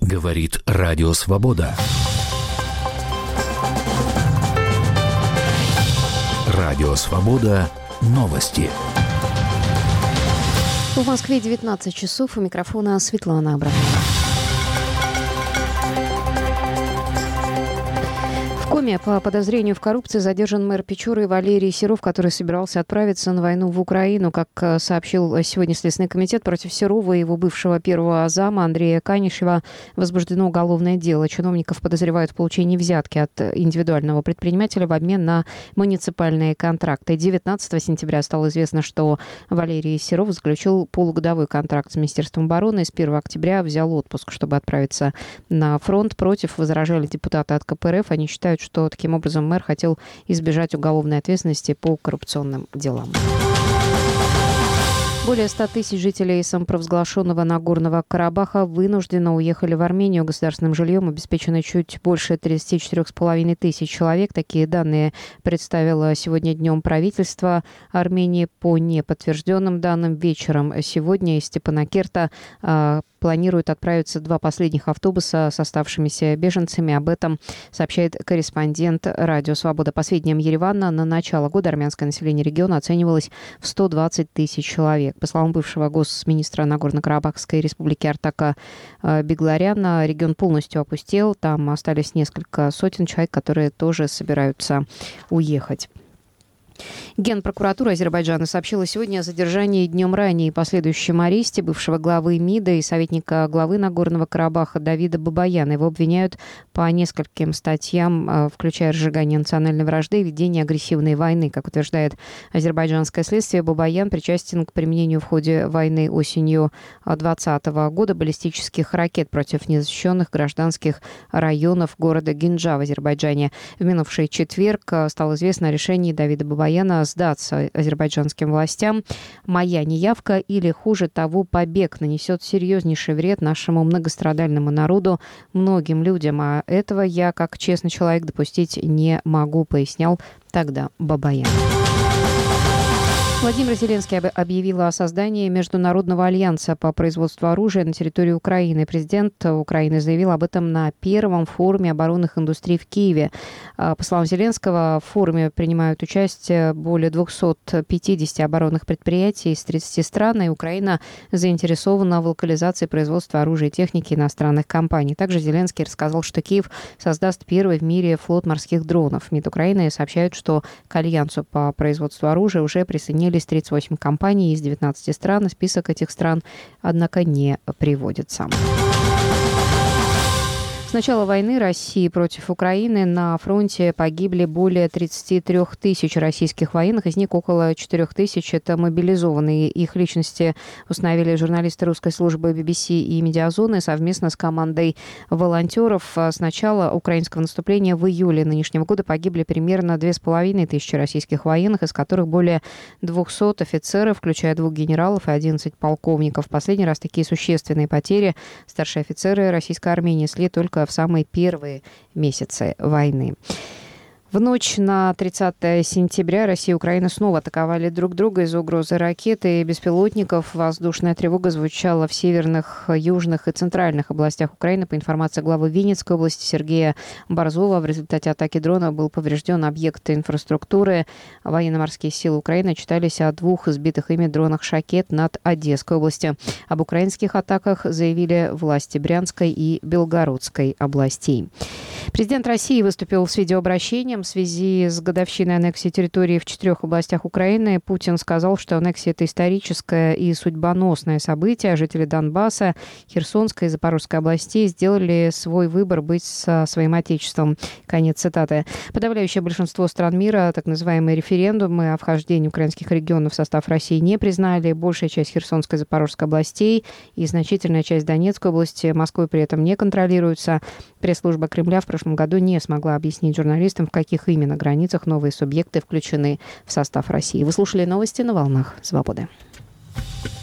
Говорит Радио Свобода. Радио Свобода. Новости. В Москве 19 часов. У микрофона Светлана Абрамова. В коме по подозрению в коррупции задержан мэр Печоры Валерий Серов, который собирался отправиться на войну в Украину. Как сообщил сегодня Следственный комитет, против Серова и его бывшего первого зама Андрея Канишева возбуждено уголовное дело. Чиновников подозревают в получении взятки от индивидуального предпринимателя в обмен на муниципальные контракты. 19 сентября стало известно, что Валерий Серов заключил полугодовой контракт с Министерством обороны и с 1 октября взял отпуск, чтобы отправиться на фронт. Против возражали депутаты от КПРФ. Они считают, что таким образом мэр хотел избежать уголовной ответственности по коррупционным делам. Более 100 тысяч жителей самопровозглашенного Нагорного Карабаха вынужденно уехали в Армению. Государственным жильем обеспечено чуть больше 34,5 тысяч человек. Такие данные представило сегодня днем правительство Армении. По неподтвержденным данным, вечером сегодня из Степанакерта планируют отправиться 2 последних автобуса с оставшимися беженцами. Об этом сообщает корреспондент Радио Свобода. По сведениям Еревана, на начало года армянское население региона оценивалось в 120 тысяч человек. По словам бывшего госминистра Нагорно-Карабахской республики Артака Бегларяна, регион полностью опустел. Там остались несколько сотен человек, которые тоже собираются уехать. Генпрокуратура Азербайджана сообщила сегодня о задержании днем ранее и последующем аресте бывшего главы МИДа и советника главы Нагорного Карабаха Давида Бабаяна. Его обвиняют по нескольким статьям, включая разжигание национальной вражды и ведение агрессивной войны. Как утверждает азербайджанское следствие, Бабаян причастен к применению в ходе войны осенью 2020 года баллистических ракет против незащищенных гражданских районов города Гинджа в Азербайджане. В минувший четверг стало известно о решении Давида Бабаяна сдаться азербайджанским властям. Моя неявка или, хуже того, побег нанесет серьезнейший вред нашему многострадальному народу, многим людям. А этого я, как честный человек, допустить не могу, пояснял тогда Бабаян. Владимир Зеленский объявил о создании Международного альянса по производству оружия на территории Украины. Президент Украины заявил об этом на первом форуме оборонных индустрий в Киеве. По словам Зеленского, в форуме принимают участие более 250 оборонных предприятий из 30 стран, и Украина заинтересована в локализации производства оружия и техники иностранных компаний. Также Зеленский рассказал, что Киев создаст первый в мире флот морских дронов. МИД Украины сообщает, что к альянсу по производству оружия уже присоединились 38 компаний из 19 стран. Список этих стран, однако, не приводится. С начала войны России против Украины на фронте погибли более 33 тысяч российских военных. Из них около 4 тысяч – это мобилизованные. Их личности установили журналисты русской службы BBC и Медиазоны совместно с командой волонтеров. С начала украинского наступления в июле нынешнего года погибли примерно 2500 российских военных, из которых более 200 офицеров, включая 2 генералов и 11 полковников. В последний раз такие существенные потери старшие офицеры российской армии несли только в самые первые месяцы войны. В ночь на 30 сентября Россия и Украина снова атаковали друг друга из-за угрозы ракет и беспилотников. Воздушная тревога звучала в северных, южных и центральных областях Украины. По информации главы Винницкой области Сергея Борзова, в результате атаки дрона был поврежден объект инфраструктуры. Военно-морские силы Украины отчитались о 2 сбитых ими дронах «Шахет» над Одесской областью. Об украинских атаках заявили власти Брянской и Белгородской областей. Президент России выступил с видеообращением в связи с годовщиной аннексии территории в 4 областях Украины. Путин сказал, что аннексия – это историческое и судьбоносное событие. Жители Донбасса, Херсонской и Запорожской областей сделали свой выбор быть со своим отечеством. Конец цитаты. Подавляющее большинство стран мира так называемые референдумы о вхождении украинских регионов в состав России не признали. Большая часть Херсонской и Запорожской областей и значительная часть Донецкой области Москвой при этом не контролируются. Пресс-служба Кремля в прошлом году не смогла объяснить журналистам, в каких именно границах новые субъекты включены в состав России. Вы слушали новости на волнах Свободы.